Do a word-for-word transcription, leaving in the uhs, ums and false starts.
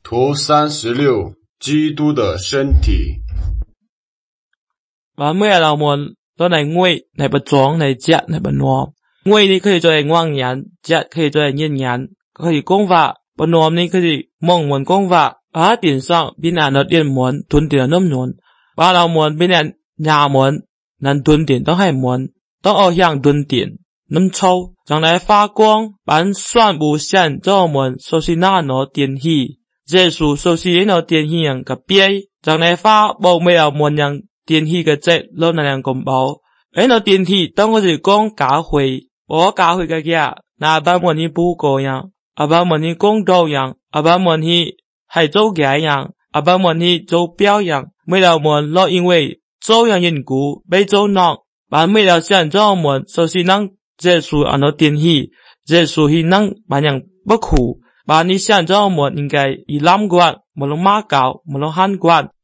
图三十六，基督的身体。 Và mới là một đó này nguy này bật chóng này chết này bật nòm. Nguy này có thể cho là ngoan nhắn, chết có thể cho là nhiên nhắn, có thể công vạ, bật nòm này có thể mong muốn công vạ. Ở tiền sang bên ảnh nó tiền muốn tuân tiền nâm nhuận. Và là muốn bên ảnh nhà muốn nên tuân tiềnต้องให้muốnต้องเอาอย่างtuân tiền nâm châu将来发光把算无限这我们熟悉那nó tiền hy耶稣熟悉那tiền hy yang cái bia将来发报没有muốn yang tiền hy cái chết lâu那样公包ấy nó tiền hy當我是講教會我教會cái kia那把muốn去布告樣啊把muốn去講道樣啊把muốn去係做嘅樣啊把muốn去做表樣沒有muốn lo因為做樣緣故被做孬把沒有想做我們熟悉能耶穌按照電氣耶穌係能把人不苦把你想做我們應該以南關無論馬教無論漢關